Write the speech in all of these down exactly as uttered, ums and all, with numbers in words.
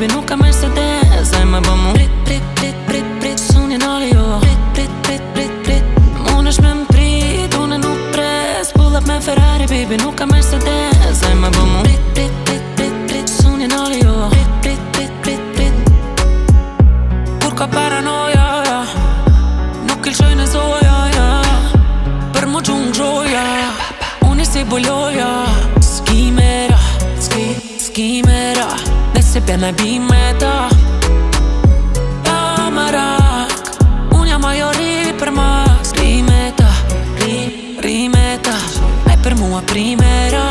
baby nuk ka Mercedes. Ai më bë mu prit, prit, prit, prit, prit. Sun jena li jo prit, prit, prit, prit, prit. Unë është me m'prit, unë nuk pres. Pull up me Ferrari, baby nuk ka Mercedes. Ai më bë mu prit, prit, prit, prit, prit. Sun jena li jo prit, prit, prit, prit, prit. Kur ka paranoja, ja. Nuk ilshoj në zoja, ja. Për mu gjung gjoja, unë i si buloja. Skimera, ski, skimera. Dhe se pjena e bimeta. Pa më rak, unë jam ajo ri për max. Rimeta, ri, rimeta. Ai për mua primera.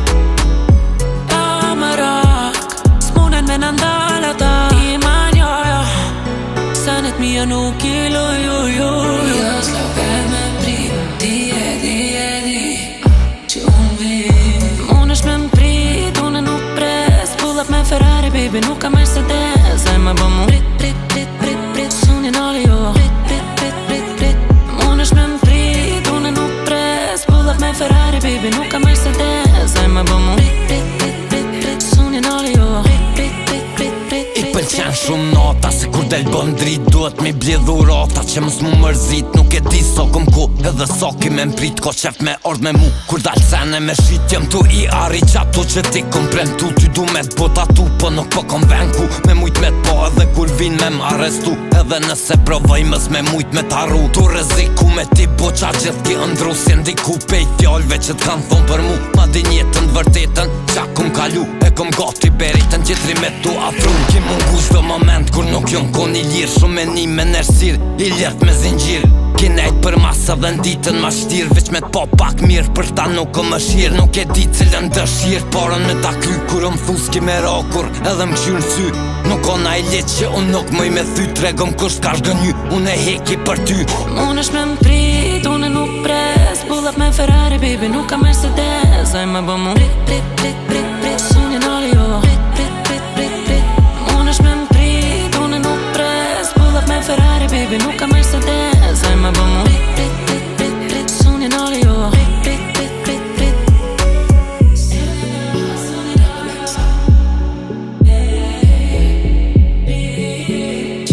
Pa më rak, s'munen me nëndala ta. I manjoja, sanet mija nuk i lojo. Jo s'love me prim, di e di e di që unë vim. Unë është me m'prit, unë nuk pres. Pull up me Ferrari, baby nuk ka Mercedes. Ai më bë mu prit, prit, prit, prit, prit. Sun jena li jo prit, prit, prit, prit, prit. Unë është me m'prit, unë nuk pres. Pull up me Ferrari, baby nuk ka Mercedes. Ai më bë mu prit, prit, prit, prit, prit. Sun jena li jo prit, prit, prit, prit, prit. I pëlqen shumë nota, se kur del bën drit duhet mi blidhu rota, që mës mu mërzit. Nuk e di so këm ku, edhe so ki me mprit. Ko qef me ord me mu, kur dal sene me shit. Jem tu i ari qatu që ti kom premtu. Ty du me t'bota tu, po nuk po kom ven ku. Me mujt me t'po edhe kur vin me m'arrestu. Edhe nëse provoj mës me mujt me t'arru. Tu reziku me ti bo qa gjithë ki ndru. Si ndiku pej fjallve që t'kan thon për mu. Ma din jetën vërtetën, qa kum kalu. E kom gati beritën qitri me tu afru. Ki mungu shdo moment kur nuk jom kon i lirë. Shumë e një me nërsir, i ljert me zingjir. Ki nejt për masa dhe nditën ma shtir. Veç me t'po pak mirë, për ta nuk o më shir. Nuk e di cilën dëshir, parën me ta kry. Kur o m'thus ki me rakur, edhe m'kshyrë sy. Nuk o na i lit që unë nuk mëj me thy. Tregom kush t'kash gënyu, unë e heki për ty. Unë është me m'prit, unë nuk pres. Pull up me Ferrari, baby nuk ka Mercedes. Ai më bë mu prit, prit, prit, prit, prit. Sun jena li jo prit, prit, prit, prit, prit. Unë është me m'prit, unë nuk pres. Pull up me Ferrari, baby nuk ka Mercedes. Ai më bë mu prit, prit, prit, prit, prit. Sun jena li jo prit, prit, prit, prit, prit.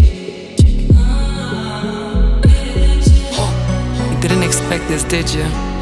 You didn't expect this, did you?